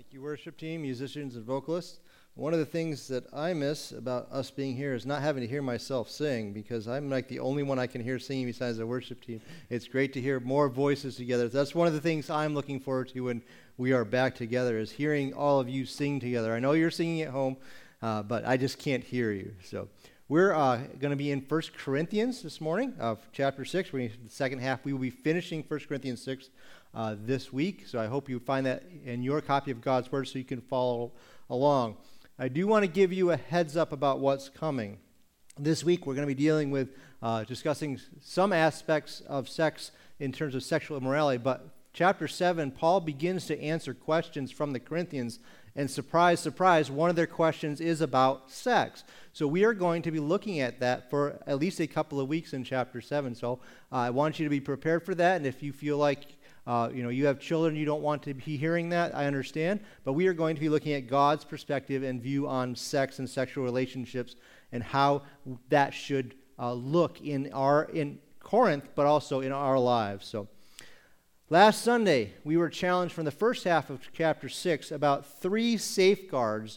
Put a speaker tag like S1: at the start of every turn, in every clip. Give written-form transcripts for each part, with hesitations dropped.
S1: Thank you, worship team, musicians, and vocalists. One of the things that I miss about us being here is not having to hear myself sing, because I'm like the only one I can hear singing besides the worship team. It's great to hear more voices together. That's one of the things I'm looking forward to when we are back together, is hearing all of you sing together. I know you're singing at home, but I just can't hear you. So we're going to be in 1 Corinthians this morning, chapter 6. The second half, we will be finishing 1 Corinthians 6 this week. So I hope you find that in your copy of God's Word so you can follow along. I do want to give you a heads up about what's coming. This week we're going to be dealing with discussing some aspects of sex in terms of sexual immorality, but chapter 7, Paul begins to answer questions from the Corinthians, and surprise, surprise, one of their questions is about sex. So we are going to be looking at that for at least a couple of weeks in chapter 7. So I want you to be prepared for that, and if you feel like you have children, you don't want to be hearing that, I understand. But we are going to be looking at God's perspective and view on sex and sexual relationships and how that should look in Corinth, but also in our lives. So last Sunday, we were challenged from the first half of chapter 6 about three safeguards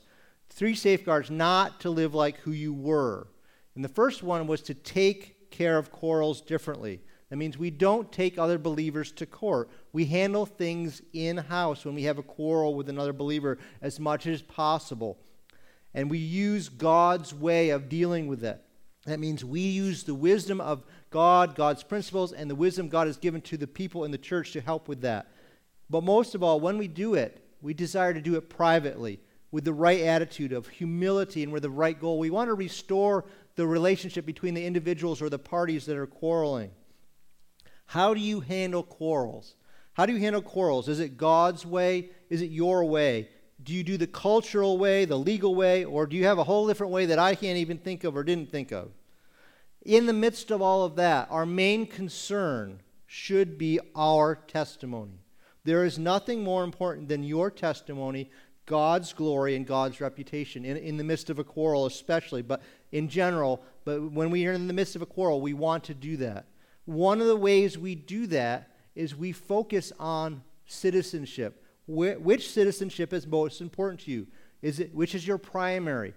S1: not to live like who you were. And the first one was to take care of quarrels differently. That means we don't take other believers to court. We handle things in-house when we have a quarrel with another believer as much as possible. And we use God's way of dealing with that. That means we use the wisdom of God, God's principles, and the wisdom God has given to the people in the church to help with that. But most of all, when we do it, we desire to do it privately, with the right attitude of humility and with the right goal. We want to restore the relationship between the individuals or the parties that are quarreling. How do you handle quarrels? How do you handle quarrels? Is it God's way? Is it your way? Do you do the cultural way, the legal way, or do you have a whole different way that I can't even think of or didn't think of? In the midst of all of that, our main concern should be our testimony. There is nothing more important than your testimony, God's glory, and God's reputation in the midst of a quarrel especially, but in general. But when we are in the midst of a quarrel, we want to do that. One of the ways we do that is we focus on citizenship. Which citizenship is most important to you? Which is your priority?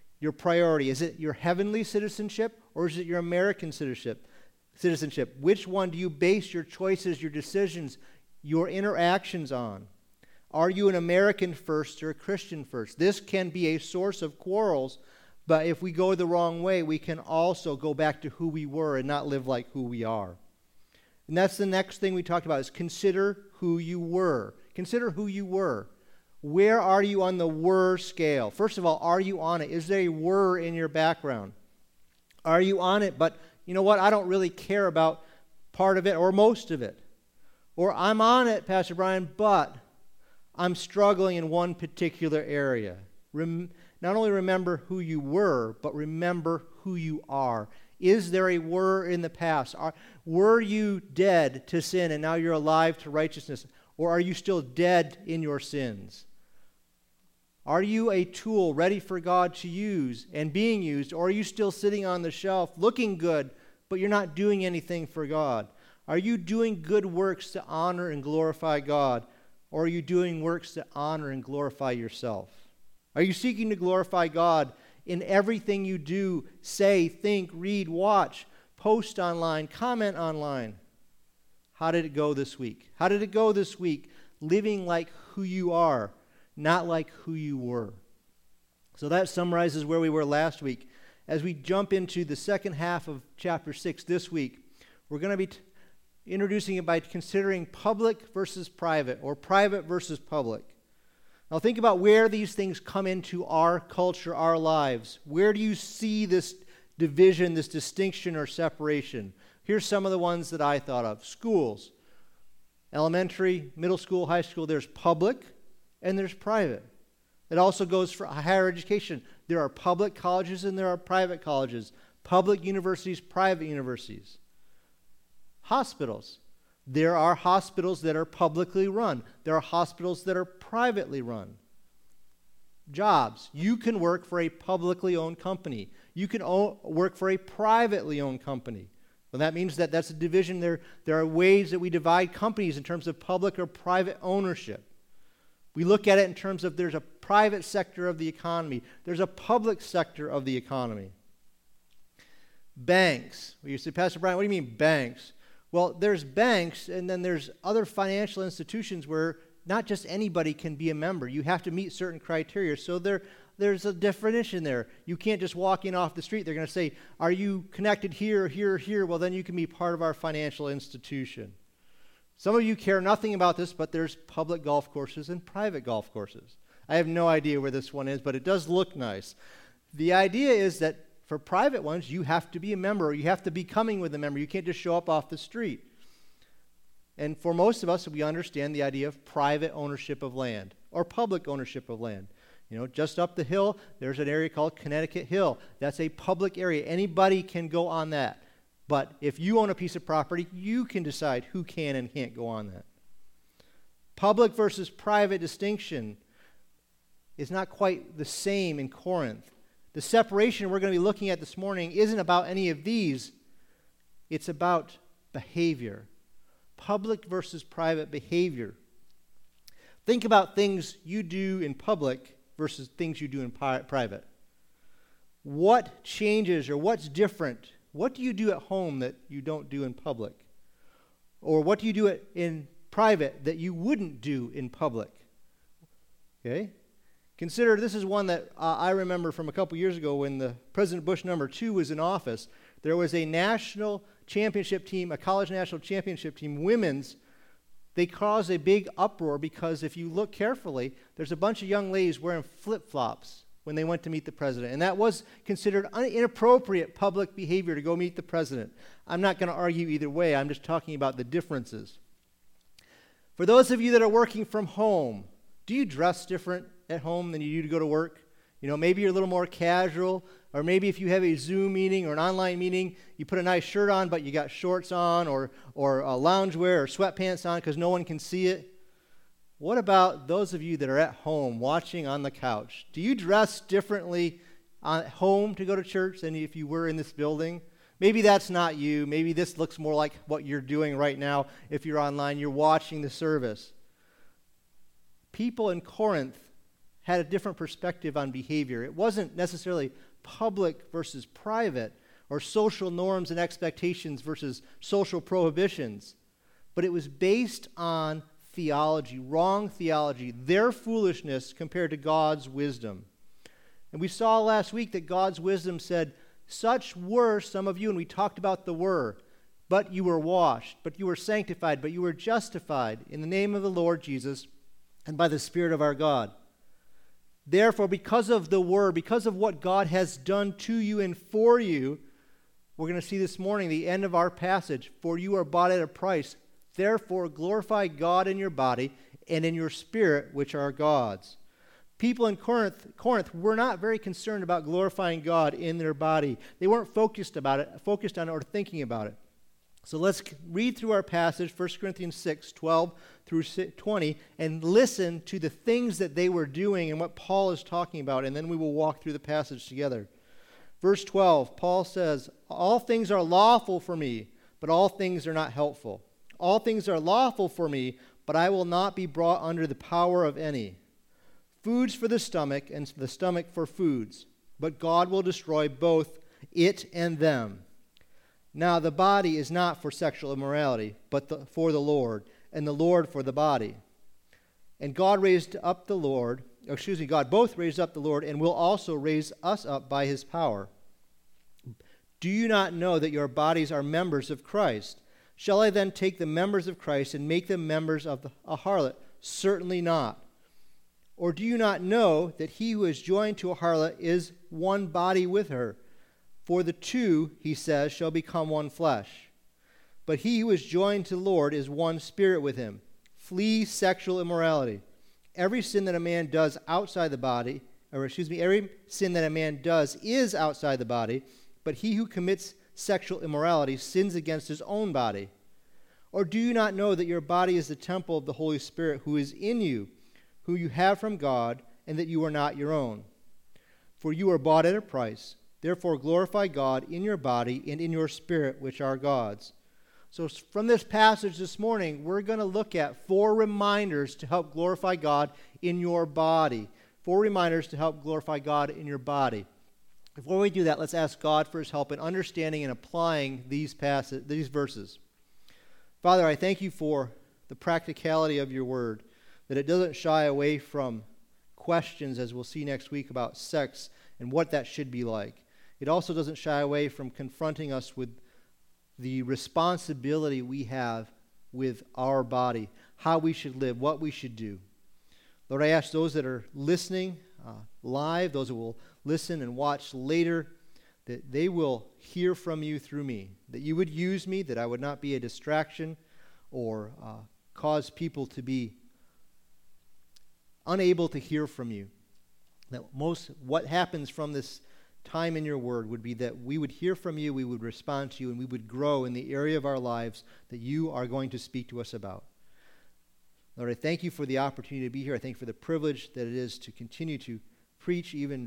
S1: Is it your heavenly citizenship, or is it your American citizenship? Which one do you base your choices, your decisions, your interactions on? Are you an American first or a Christian first? This can be a source of quarrels. But if we go the wrong way, we can also go back to who we were and not live like who we are. And that's the next thing we talked about, is consider who you were. Consider who you were. Where are you on the were scale? First of all, are you on it? Is there a were in your background? Are you on it, but you know what? I don't really care about part of it or most of it. Or I'm on it, Pastor Brian, but I'm struggling in one particular area. Not only remember who you were, but remember who you are. Is there a were in the past? Were you dead to sin and now you're alive to righteousness? Or are you still dead in your sins? Are you a tool ready for God to use and being used? Or are you still sitting on the shelf looking good, but you're not doing anything for God? Are you doing good works to honor and glorify God? Or are you doing works to honor and glorify yourself? Are you seeking to glorify God in everything you do, say, think, read, watch, post online, comment online? How did it go this week? How did it go this week living like who you are, not like who you were? So that summarizes where we were last week. As we jump into the second half of chapter 6 this week, we're going to be introducing it by considering public versus private, or private versus public. Now think about where these things come into our culture, our lives. Where do you see this division, this distinction or separation? Here's some of the ones that I thought of. Schools, elementary, middle school, high school, there's public and there's private. It also goes for higher education. There are public colleges and there are private colleges. Public universities, private universities. Hospitals. There are hospitals that are publicly run. There are hospitals that are privately run. Jobs. You can work for a publicly owned company. You can work for a privately owned company. Well, that means that that's a division. There are ways that we divide companies in terms of public or private ownership. We look at it in terms of there's a private sector of the economy. There's a public sector of the economy. Banks. Well, you say, Pastor Brian, what do you mean banks? Well, there's banks, and then there's other financial institutions where not just anybody can be a member. You have to meet certain criteria. So there's a definition there. You can't just walk in off the street. They're going to say, are you connected here, here, here? Well, then you can be part of our financial institution. Some of you care nothing about this, but there's public golf courses and private golf courses. I have no idea where this one is, but it does look nice. The idea is that for private ones, you have to be a member, or you have to be coming with a member. You can't just show up off the street. And for most of us, we understand the idea of private ownership of land or public ownership of land. You know, just up the hill, there's an area called Connecticut Hill. That's a public area. Anybody can go on that. But if you own a piece of property, you can decide who can and can't go on that. Public versus private distinction is not quite the same in Corinth. The separation we're going to be looking at this morning isn't about any of these. It's about behavior. Public versus private behavior. Think about things you do in public versus things you do in private. What changes or what's different? What do you do at home that you don't do in public? Or what do you do in private that you wouldn't do in public? Okay? Consider, this is one that I remember from a couple years ago when the President Bush #2 was in office. There was a national championship team, a college national championship team, women's. They caused a big uproar because if you look carefully, there's a bunch of young ladies wearing flip-flops when they went to meet the president. And that was considered inappropriate public behavior to go meet the president. I'm not going to argue either way. I'm just talking about the differences. For those of you that are working from home, do you dress different at home than you do to go to work? You know, maybe you're a little more casual, or maybe if you have a Zoom meeting or an online meeting, you put a nice shirt on, but you got shorts on or loungewear or sweatpants on because no one can see it. What about those of you that are at home watching on the couch? Do you dress differently at home to go to church than if you were in this building? Maybe that's not you. Maybe this looks more like what you're doing right now. If you're online, you're watching the service. People in Corinth had a different perspective on behavior. It wasn't necessarily public versus private or social norms and expectations versus social prohibitions, but it was based on theology, wrong theology, their foolishness compared to God's wisdom. And we saw last week that God's wisdom said, such were some of you, and we talked about the were, but you were washed, but you were sanctified, but you were justified in the name of the Lord Jesus and by the Spirit of our God. Therefore, because of the word, because of what God has done to you and for you, we're going to see this morning the end of our passage. For you are bought at a price. Therefore, glorify God in your body and in your spirit, which are God's. People in Corinth were not very concerned about glorifying God in their body. They weren't focused on it or thinking about it. So let's read through our passage, 1 Corinthians 6, 12 through 20, and listen to the things that they were doing and what Paul is talking about, and then we will walk through the passage together. Verse 12, Paul says, all things are lawful for me, but all things are not helpful. All things are lawful for me, but I will not be brought under the power of any. Foods for the stomach, and the stomach for foods, but God will destroy both it and them. Now the body is not for sexual immorality, but for the Lord, and the Lord for the body. And God both raised up the Lord, and will also raise us up by his power. Do you not know that your bodies are members of Christ? Shall I then take the members of Christ and make them members of a harlot? Certainly not. Or do you not know that he who is joined to a harlot is one body with her? For the two, he says, shall become one flesh. But he who is joined to the Lord is one spirit with him. Flee sexual immorality. Every sin that a man does outside the body, every sin that a man does is outside the body, but he who commits sexual immorality sins against his own body. Or do you not know that your body is the temple of the Holy Spirit who is in you, who you have from God, and that you are not your own? For you are bought at a price. Therefore glorify God in your body and in your spirit, which are God's. So from this passage this morning, we're going to look at 4 reminders to help glorify God in your body. 4 reminders to help glorify God in your body. Before we do that, let's ask God for his help in understanding and applying these verses. Father, I thank you for the practicality of your word, that it doesn't shy away from questions, as we'll see next week, about sex and what that should be like. It also doesn't shy away from confronting us with the responsibility we have with our body, how we should live, what we should do. Lord, I ask those that are listening live, those who will listen and watch later, that they will hear from you through me, that you would use me, that I would not be a distraction or cause people to be unable to hear from you. That what happens from this time in your word would be that we would hear from you, we would respond to you, and we would grow in the area of our lives that you are going to speak to us about. Lord, I thank you for the opportunity to be here. I thank you for the privilege that it is to continue to preach, even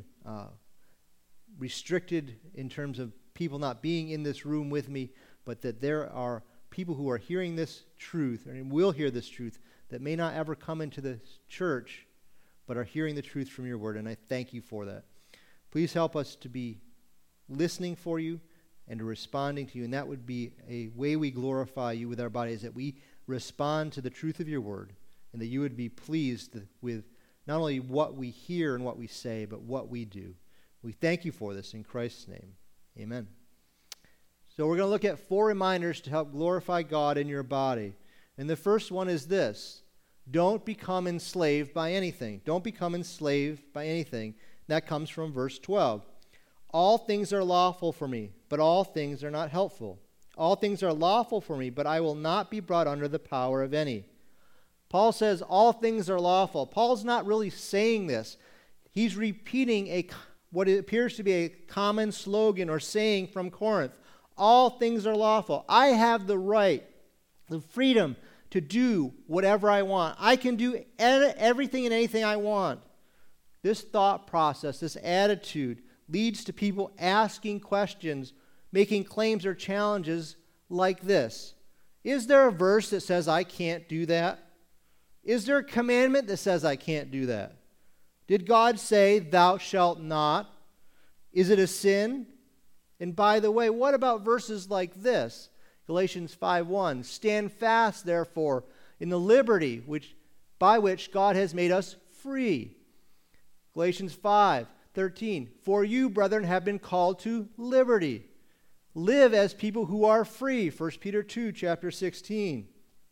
S1: restricted in terms of people not being in this room with me, but that there are people who are hearing this truth and will hear this truth that may not ever come into the church, but are hearing the truth from your word, and I thank you for that. Please help us to be listening for you and responding to you, and that would be a way we glorify you with our bodies, that we respond to the truth of your word, and that you would be pleased with not only what we hear and what we say, but what we do. We thank you for this in Christ's name. Amen. So we're going to look at 4 reminders to help glorify God in your body. And the first one is this: don't become enslaved by anything. Don't become enslaved by anything. That comes from verse 12. All things are lawful for me, but all things are not helpful. All things are lawful for me, but I will not be brought under the power of any. Paul says all things are lawful. Paul's not really saying this. He's repeating what appears to be a common slogan or saying from Corinth. All things are lawful. I have the right, the freedom to do whatever I want. I can do everything and anything I want. This thought process, this attitude, leads to people asking questions, making claims or challenges like this. Is there a verse that says I can't do that? Is there a commandment that says I can't do that? Did God say, thou shalt not? Is it a sin? And by the way, what about verses like this? Galatians 5:1, stand fast, therefore, in the liberty by which God has made us free. Galatians 5:13, for you, brethren, have been called to liberty. Live as people who are free. 1 Peter 2, chapter 16.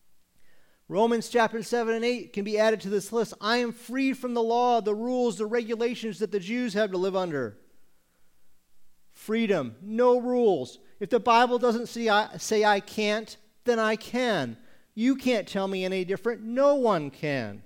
S1: Romans chapter 7 and 8 can be added to this list. I am free from the law, the rules, the regulations that the Jews have to live under. Freedom, no rules. If the Bible doesn't say I can't, then I can. You can't tell me any different. No one can.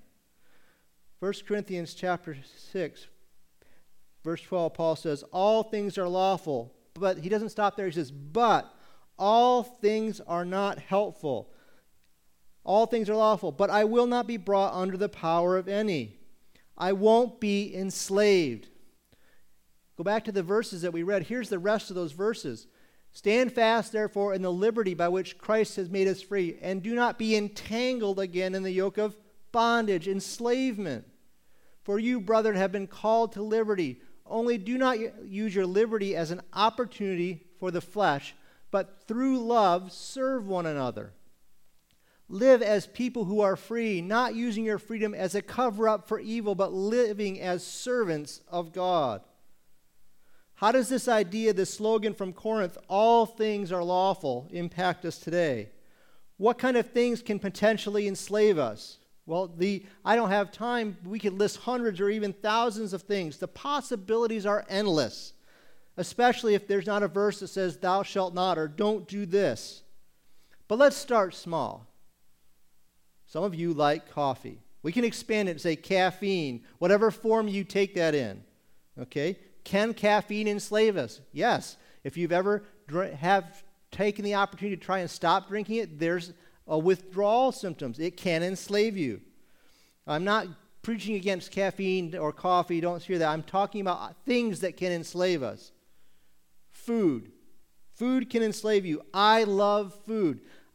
S1: 1 Corinthians chapter 6, verse 12, Paul says, all things are lawful. But he doesn't stop there. He says, but all things are not helpful. All things are lawful, but I will not be brought under the power of any. I won't be enslaved. Go back to the verses that we read. Here's the rest of those verses. Stand fast, therefore, in the liberty by which Christ has made us free, and do not be entangled again in the yoke of bondage, enslavement. For you, brethren, have been called to liberty. Only do not use your liberty as an opportunity for the flesh, but through love serve one another. Live as people who are free, not using your freedom as a cover-up for evil, but living as servants of God. How does this idea, this slogan from Corinth, all things are lawful, impact us today? What kind of things can potentially enslave us? Well, I don't have time. We could list hundreds or even thousands of things. The possibilities are endless, especially if there's not a verse that says, thou shalt not, or don't do this. But let's start small. Some of you like coffee. We can expand it and say caffeine, whatever form you take that in. Okay? Can caffeine enslave us? Yes. If you've ever have taken the opportunity to try and stop drinking it, there's withdrawal symptoms. It can enslave you. I'm not preaching against caffeine or coffee. Don't hear that. I'm talking about things that can enslave us. Food. Food can enslave you. I love food.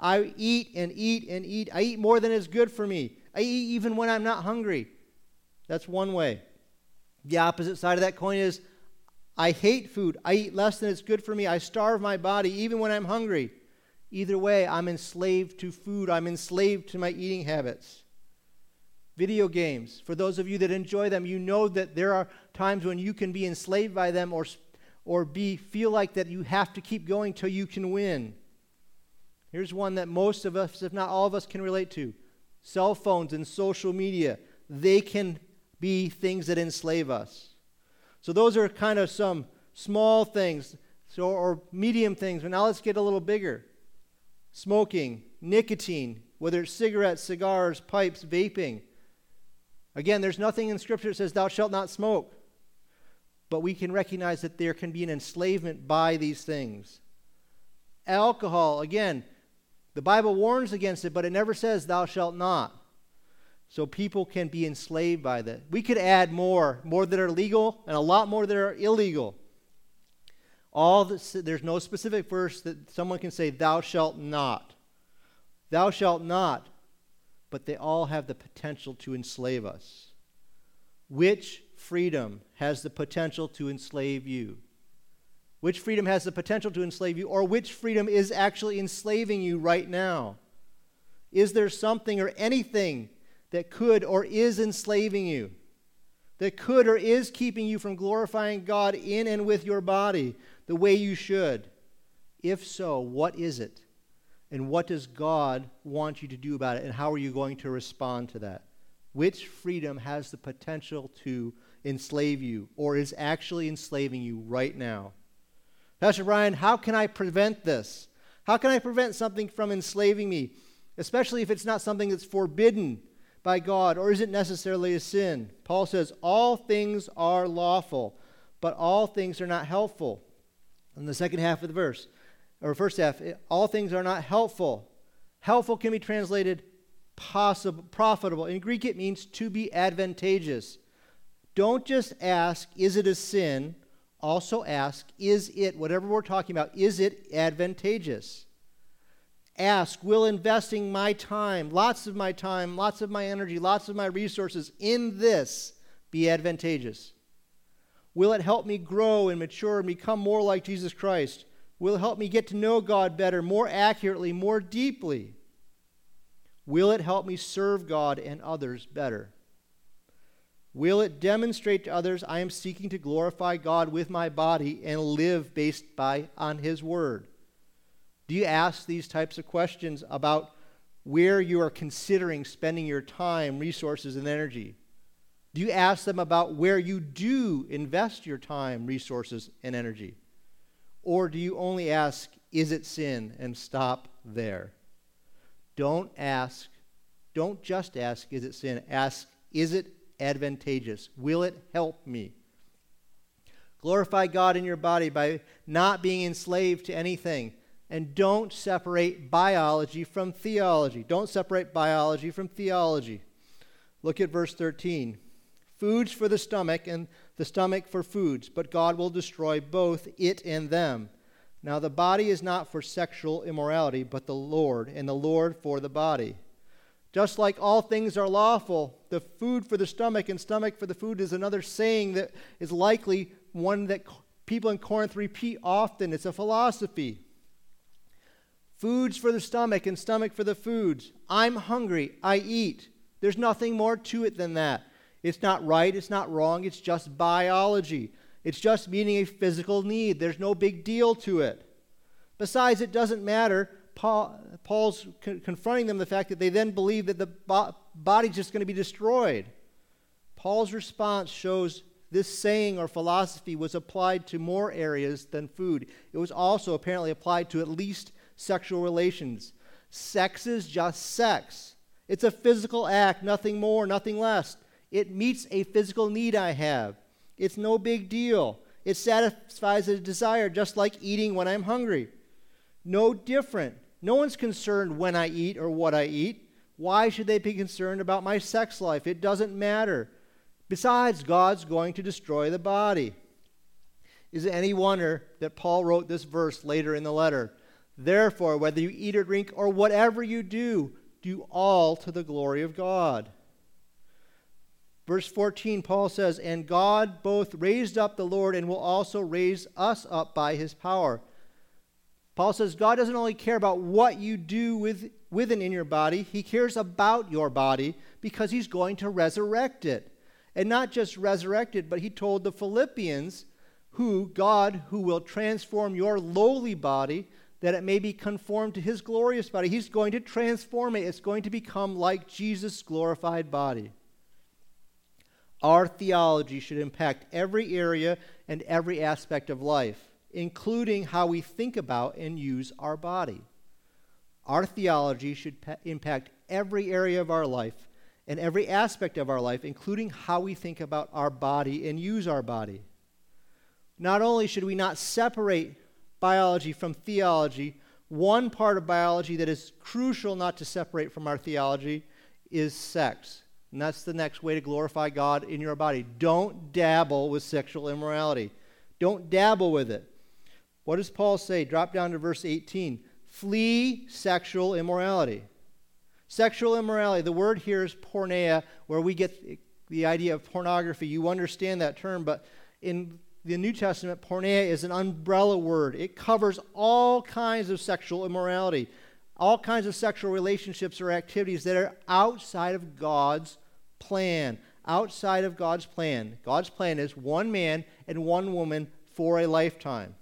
S1: I eat and eat and eat. I eat more than is good for me. I eat even when I'm not hungry. That's one way. The opposite side of that coin is I hate food. I eat less than it's good for me. I starve my body even when I'm hungry. Either way, I'm enslaved to food. I'm enslaved to my eating habits. Video games. For those of you that enjoy them, you know that there are times when you can be enslaved by them or feel like that you have to keep going till you can win. Here's one that most of us, if not all of us, can relate to. Cell phones and social media. They can be things that enslave us. So those are kind of some small things or medium things. But now let's get a little bigger. Smoking, nicotine, whether it's cigarettes, cigars, pipes, vaping. Again, there's nothing in Scripture that says thou shalt not smoke. But we can recognize that there can be an enslavement by these things. Alcohol, again, the Bible warns against it, but it never says thou shalt not. So people can be enslaved by that. We could add more that are legal and a lot more that are illegal. There's no specific verse that someone can say, thou shalt not. Thou shalt not. But they all have the potential to enslave us. Which freedom has the potential to enslave you? Which freedom has the potential to enslave you? Or which freedom is actually enslaving you right now? Is there something or anything that could or is enslaving you, that could or is keeping you from glorifying God in and with your body the way you should? If so, what is it? And what does God want you to do about it? And how are you going to respond to that? Which freedom has the potential to enslave you or is actually enslaving you right now? Pastor Brian, how can I prevent this? How can I prevent something from enslaving me, especially if it's not something that's forbidden by God, or isn't necessarily a sin? Paul says, all things are lawful, but all things are not helpful. In the second half of the verse, or first half, all things are not helpful. Helpful can be translated profitable. In Greek, it means to be advantageous. Don't just ask, is it a sin? Also ask, is it, whatever we're talking about, is it advantageous? Ask, will investing my time, lots of my energy, lots of my resources in this be advantageous? Will it help me grow and mature and become more like Jesus Christ? Will it help me get to know God better, more accurately, more deeply? Will it help me serve God and others better? Will it demonstrate to others I am seeking to glorify God with my body and live based on His Word? Do you ask these types of questions about where you are considering spending your time, resources, and energy? Do you ask them about where you do invest your time, resources, and energy? Or do you only ask, is it sin, and stop there? Don't just ask, is it sin? Ask, is it advantageous? Will it help me? Glorify God in your body by not being enslaved to anything. And don't separate biology from theology. Don't separate biology from theology. Look at verse 13. Foods for the stomach and the stomach for foods, but God will destroy both it and them. Now the body is not for sexual immorality, but the Lord, and the Lord for the body. Just like all things are lawful, the food for the stomach and stomach for the food is another saying that is likely one that people in Corinth repeat often. It's a philosophy. Foods for the stomach and stomach for the foods. I'm hungry, I eat. There's nothing more to it than that. It's not right, it's not wrong, it's just biology. It's just meeting a physical need. There's no big deal to it. Besides, it doesn't matter. Paul's confronting them the fact that they then believe that the body's just going to be destroyed. Paul's response shows this saying or philosophy was applied to more areas than food. It was also apparently applied to at least sexual relations. Sex is just sex. It's a physical act, nothing more, nothing less. It meets a physical need I have. It's no big deal. It satisfies a desire just like eating when I'm hungry. No different. No one's concerned when I eat or what I eat. Why should they be concerned about my sex life? It doesn't matter. Besides, God's going to destroy the body. Is it any wonder that Paul wrote this verse later in the letter? Therefore, whether you eat or drink or whatever you do, do all to the glory of God. Verse 14, Paul says, and God both raised up the Lord and will also raise us up by his power. Paul says God doesn't only care about what you do with and in your body, he cares about your body because he's going to resurrect it. And not just resurrect it, but he told the Philippians, God who will transform your lowly body, that it may be conformed to his glorious body. He's going to transform it. It's going to become like Jesus' glorified body. Our theology should impact every area and every aspect of life, including how we think about and use our body. Our theology should impact every area of our life and every aspect of our life, including how we think about our body and use our body. Not only should we not separate biology from theology, one part of biology that is crucial not to separate from our theology is sex. And that's the next way to glorify God in your body. Don't dabble with sexual immorality. Don't dabble with it. What does Paul say? Drop down to verse 18. Flee sexual immorality. Sexual immorality, the word here is porneia, where we get the idea of pornography. You understand that term, but in the New Testament, porneia is an umbrella word. It covers all kinds of sexual immorality, all kinds of sexual relationships or activities that are outside of God's plan. Outside of God's plan. God's plan is one man and one woman for a lifetime.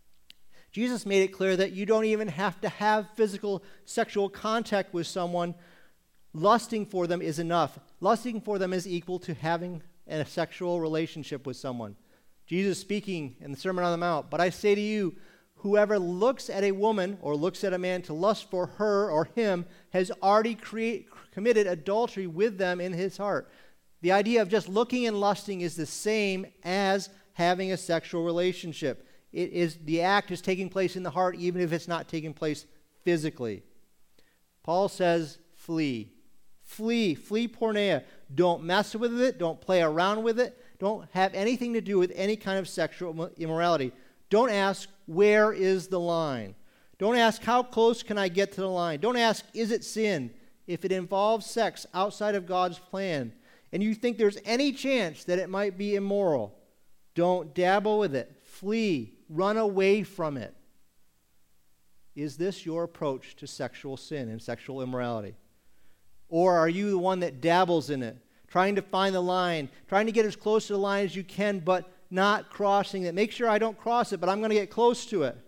S1: Jesus made it clear that you don't even have to have physical sexual contact with someone. Lusting for them is enough. Lusting for them is equal to having a sexual relationship with someone. Jesus speaking in the Sermon on the Mount, but I say to you, whoever looks at a woman or looks at a man to lust for her or him has already committed adultery with them in his heart. The idea of just looking and lusting is the same as having a sexual relationship. The act is taking place in the heart even if it's not taking place physically. Paul says, flee. Flee porneia. Don't mess with it. Don't play around with it. Don't have anything to do with any kind of sexual immorality. Don't ask, where is the line? Don't ask, how close can I get to the line? Don't ask, is it sin? If it involves sex outside of God's plan, and you think there's any chance that it might be immoral, don't dabble with it. Flee. Run away from it. Is this your approach to sexual sin and sexual immorality? Or are you the one that dabbles in it, trying to find the line, trying to get as close to the line as you can, but not crossing it? Make sure I don't cross it, but I'm going to get close to it.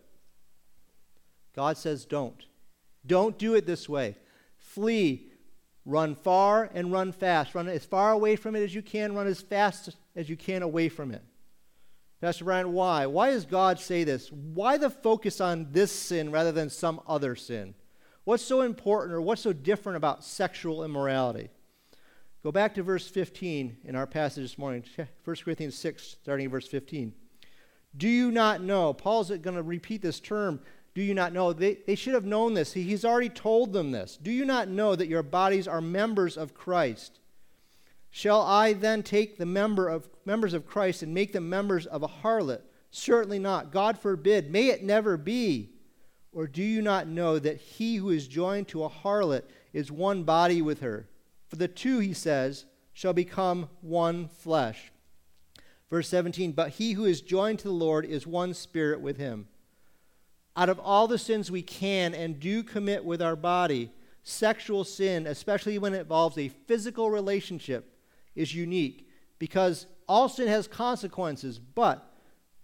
S1: God says don't. Don't do it this way. Flee. Run far and run fast. Run as far away from it as you can. Run as fast as you can away from it. Pastor Brian, why? Why does God say this? Why the focus on this sin rather than some other sin? What's so important or what's so different about sexual immorality? Go back to verse 15 in our passage this morning, 1 Corinthians 6, starting in verse 15. Do you not know? Paul's going to repeat this term, do you not know? They should have known this. He's already told them this. Do you not know that your bodies are members of Christ? Shall I then take the members of Christ and make them members of a harlot? Certainly not. God forbid. May it never be. Or do you not know that he who is joined to a harlot is one body with her? For the two, he says, shall become one flesh. Verse 17, but he who is joined to the Lord is one spirit with him. Out of all the sins we can and do commit with our body, sexual sin, especially when it involves a physical relationship, is unique because all sin has consequences, but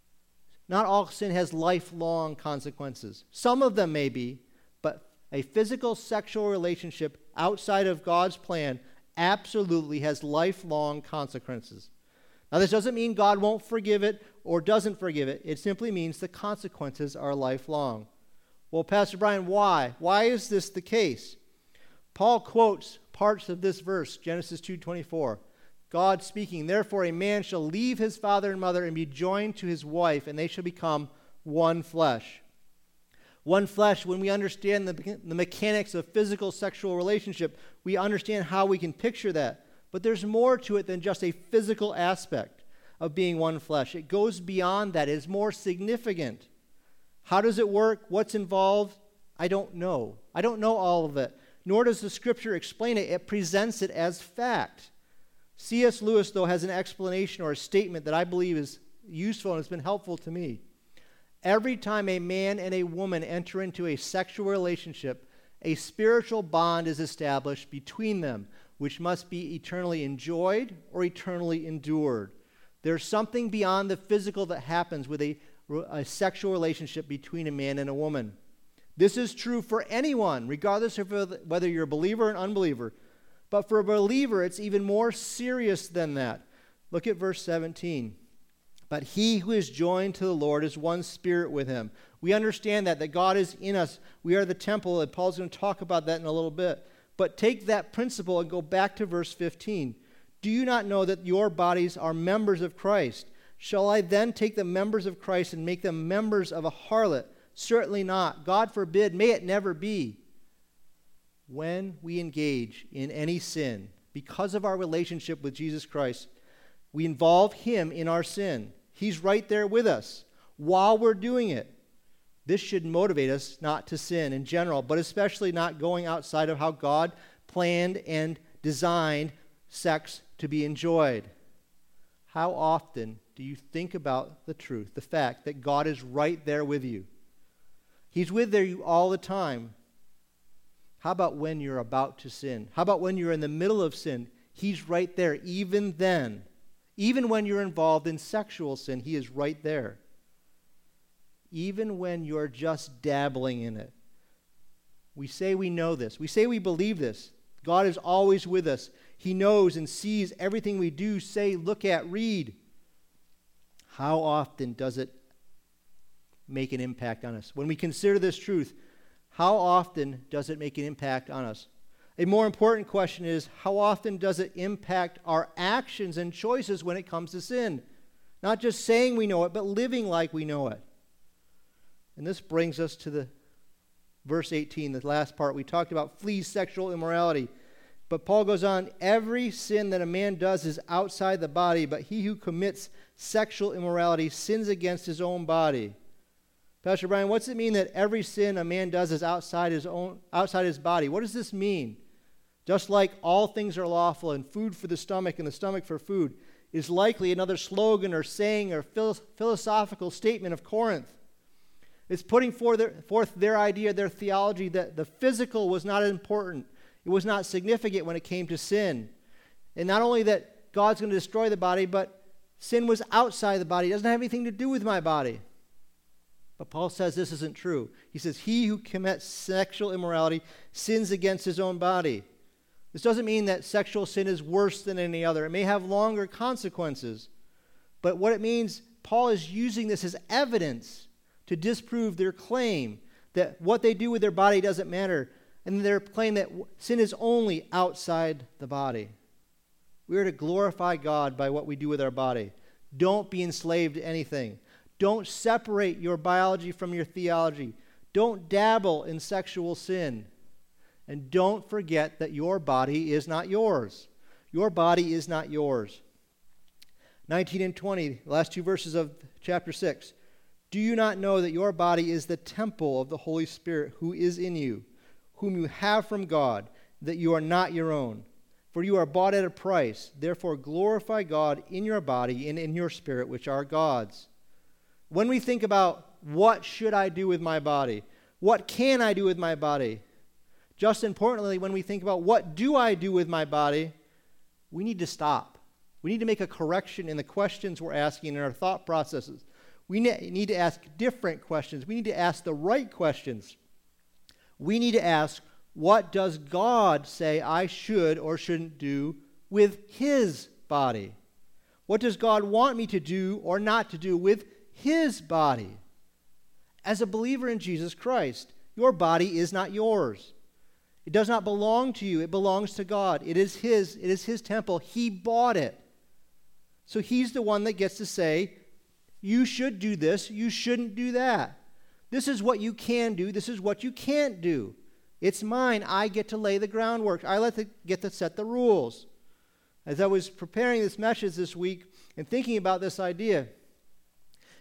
S1: not all sin has lifelong consequences. Some of them may be, but a physical sexual relationship outside of God's plan absolutely has lifelong consequences. Now, this doesn't mean God won't forgive it or doesn't forgive it. It simply means the consequences are lifelong. Well, Pastor Brian, why? Why is this the case? Paul quotes parts of this verse, Genesis 2:24. God speaking, therefore a man shall leave his father and mother and be joined to his wife, and they shall become one flesh. One flesh, when we understand the mechanics of physical sexual relationship, we understand how we can picture that. But there's more to it than just a physical aspect of being one flesh. It goes beyond that. It's more significant. How does it work? What's involved? I don't know. I don't know all of it. Nor does the Scripture explain it. It presents it as fact. C.S. Lewis, though, has an explanation or a statement that I believe is useful and has been helpful to me. Every time a man and a woman enter into a sexual relationship, a spiritual bond is established between them, which must be eternally enjoyed or eternally endured. There's something beyond the physical that happens with a sexual relationship between a man and a woman. This is true for anyone, regardless of whether you're a believer or an unbeliever. But for a believer, it's even more serious than that. Look at verse 17. But he who is joined to the Lord is one spirit with him. We understand that God is in us. We are the temple, and Paul's going to talk about that in a little bit. But take that principle and go back to verse 15. Do you not know that your bodies are members of Christ? Shall I then take the members of Christ and make them members of a harlot? Certainly not. God forbid, may it never be. When we engage in any sin, because of our relationship with Jesus Christ, we involve him in our sin. He's right there with us while we're doing it. This should motivate us not to sin in general, but especially not going outside of how God planned and designed sex to be enjoyed. How often do you think about the truth, the fact that God is right there with you? He's with you all the time. How about when you're about to sin? How about when you're in the middle of sin? He's right there even then. Even when you're involved in sexual sin, he is right there. Even when you're just dabbling in it. We say we know this. We say we believe this. God is always with us. He knows and sees everything we do, say, look at, read. How often does it make an impact on us? When we consider this truth, how often does it make an impact on us? A more important question is, how often does it impact our actions and choices when it comes to sin? Not just saying we know it, but living like we know it. And this brings us to the verse 18, the last part. We talked about flee sexual immorality. But Paul goes on, every sin that a man does is outside the body, but he who commits sexual immorality sins against his own body. Pastor Brian, what's it mean that every sin a man does is outside his body? What does this mean? Just like all things are lawful and food for the stomach and the stomach for food is likely another slogan or saying or philosophical statement of Corinth. It's putting forth their idea, their theology that the physical was not important. It was not significant when it came to sin. And not only that God's going to destroy the body, but sin was outside the body. It doesn't have anything to do with my body. But Paul says this isn't true. He says, he who commits sexual immorality sins against his own body. This doesn't mean that sexual sin is worse than any other. It may have longer consequences. But what it means, Paul is using this as evidence to disprove their claim that what they do with their body doesn't matter, and their claim that sin is only outside the body. We are to glorify God by what we do with our body. Don't be enslaved to anything. Don't separate your biology from your theology. Don't dabble in sexual sin. And don't forget that your body is not yours. Your body is not yours. 19 and 20, the last two verses of chapter 6. Do you not know that your body is the temple of the Holy Spirit who is in you, whom you have from God, that you are not your own? For you are bought at a price. Therefore glorify God in your body and in your spirit, which are God's. When we think about what should I do with my body, what can I do with my body, just importantly, when we think about what do I do with my body, we need to stop. We need to make a correction in the questions we're asking in our thought processes. We need to ask different questions. We need to ask the right questions. We need to ask, what does God say I should or shouldn't do with his body? What does God want me to do or not to do with his body? As a believer in Jesus Christ, your body is not yours. It does not belong to you. It belongs to God. It is his. It is his temple. He bought it. So he's the one that gets to say, you should do this, you shouldn't do that. This is what you can do, this is what you can't do. It's mine. I get to lay the groundwork. I get to set the rules. As I was preparing this message this week and thinking about this idea,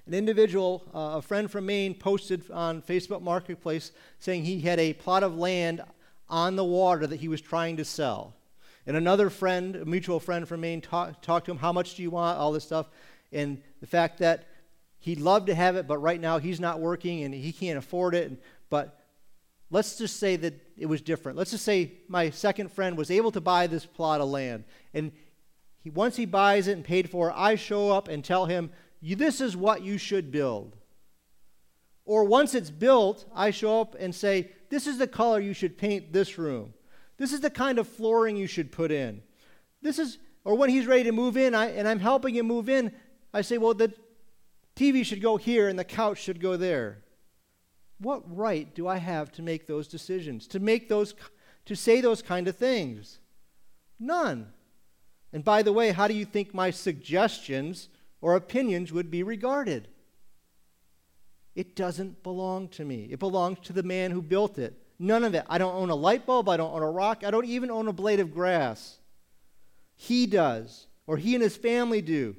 S1: An individual, a friend from Maine, posted on Facebook Marketplace saying he had a plot of land on the water that he was trying to sell. And another friend, a mutual friend from Maine, talked to him, how much do you want, all this stuff, and the fact that he'd love to have it, but right now he's not working and he can't afford it. But let's just say that it was different. Let's just say my second friend was able to buy this plot of land, and once he buys it and paid for it, I show up and tell him, this is what you should build. Or once it's built, I show up and say, this is the color you should paint this room. This is the kind of flooring you should put in. Or when he's ready to move in, and I'm helping him move in, I say, well, the TV should go here and the couch should go there. What right do I have to make those decisions, to say those kind of things? None. And by the way, how do you think my suggestions or opinions would be regarded? It doesn't belong to me. It belongs to the man who built it. None of it. I don't own a light bulb. I don't own a rock. I don't even own a blade of grass. He does, or he and his family do.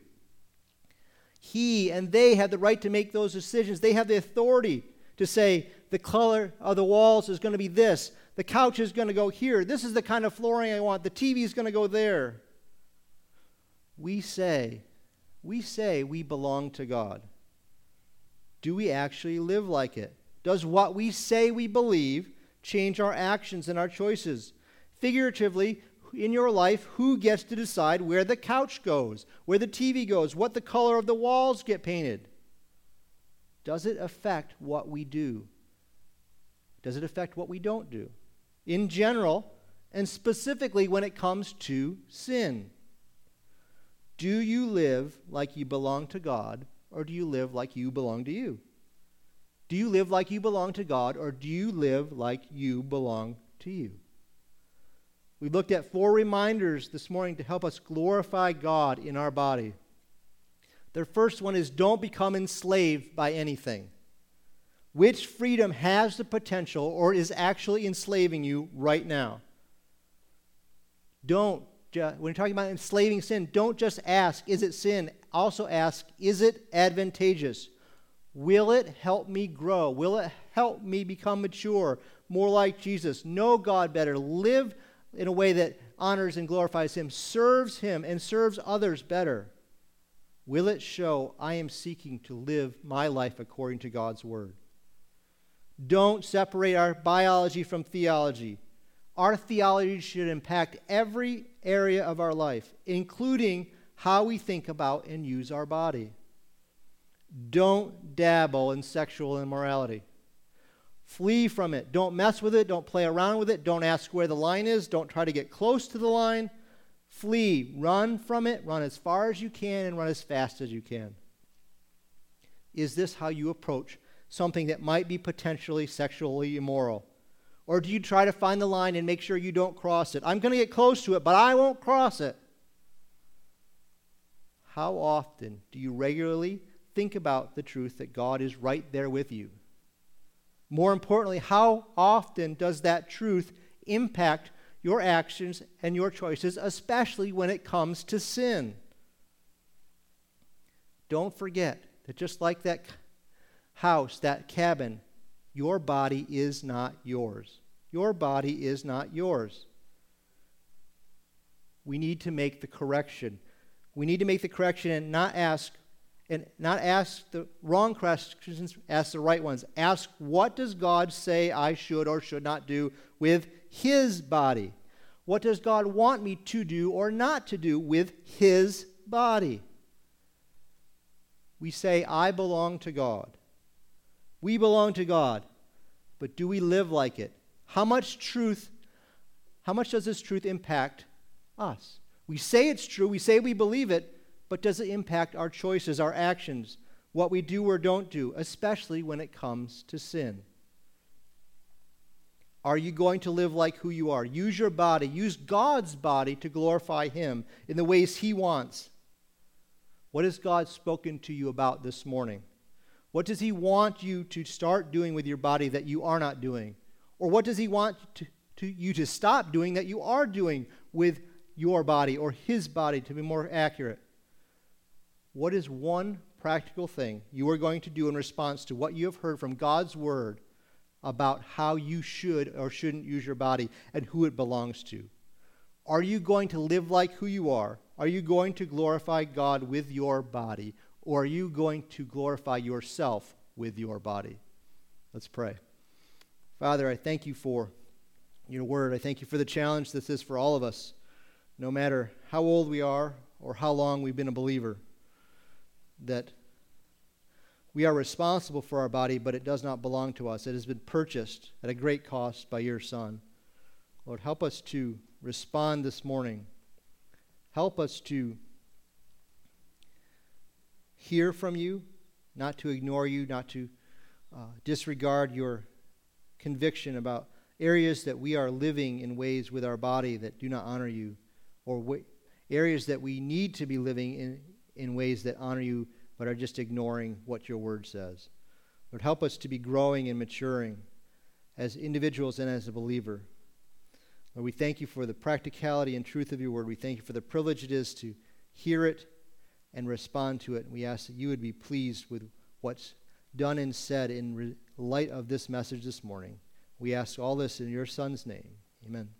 S1: He and they have the right to make those decisions. They have the authority to say the color of the walls is going to be this. The couch is going to go here. This is the kind of flooring I want. The TV is going to go there. We say we belong to God. Do we actually live like it? Does what we say we believe change our actions and our choices? Figuratively, in your life, who gets to decide where the couch goes, where the TV goes, what the color of the walls get painted? Does it affect what we do? Does it affect what we don't do? In general, and specifically when it comes to sin. Do you live like you belong to God, or do you live like you belong to you? Do you live like you belong to God, or do you live like you belong to you? We looked at 4 reminders this morning to help us glorify God in our body. The first one is don't become enslaved by anything. Which freedom has the potential or is actually enslaving you right now? When you're talking about enslaving sin, don't just ask, is it sin? Also ask, is it advantageous? Will it help me grow? Will it help me become mature, more like Jesus? Know God better. Live in a way that honors and glorifies Him, serves Him, and serves others better. Will it show I am seeking to live my life according to God's Word? Don't separate our biology from theology. Our theology should impact every area of our life, including how we think about and use our body. Don't dabble in sexual immorality. Flee from it. Don't mess with it. Don't play around with it. Don't ask where the line is. Don't try to get close to the line. Flee. Run from it. Run as far as you can and run as fast as you can. Is this how you approach something that might be potentially sexually immoral? Or do you try to find the line and make sure you don't cross it? I'm going to get close to it, but I won't cross it. How often do you regularly think about the truth that God is right there with you? More importantly, how often does that truth impact your actions and your choices, especially when it comes to sin? Don't forget that just like that house, that cabin, your body is not yours. Your body is not yours. We need to make the correction. We need to make the correction and not ask the wrong questions, ask the right ones. Ask, what does God say I should or should not do with His body? What does God want me to do or not to do with His body? We say, I belong to God. We belong to God. But do we live like it? How much does this truth impact us? We say it's true, we say we believe it, but does it impact our choices, our actions, what we do or don't do, especially when it comes to sin? Are you going to live like who you are? Use your body, use God's body to glorify Him in the ways He wants. What has God spoken to you about this morning? What does He want you to start doing with your body that you are not doing? Or what does He want you to stop doing that you are doing with your body or His body, to be more accurate? What is one practical thing you are going to do in response to what you have heard from God's word about how you should or shouldn't use your body and who it belongs to? Are you going to live like who you are? Are you going to glorify God with your body? Or are you going to glorify yourself with your body? Let's pray. Father, I thank you for your word. I thank you for the challenge this is for all of us, no matter how old we are or how long we've been a believer, that we are responsible for our body, but it does not belong to us. It has been purchased at a great cost by your Son. Lord, help us to respond this morning. Help us to hear from you, not to ignore you, not to disregard your conviction about areas that we are living in ways with our body that do not honor you, or areas that we need to be living in ways that honor you but are just ignoring what your word says. Lord, help us to be growing and maturing as individuals and as a believer. Lord, we thank you for the practicality and truth of your word. We thank you for the privilege it is to hear it and respond to it. And we ask that you would be pleased with what's done and said in light of this message this morning. We ask all this in your Son's name. Amen.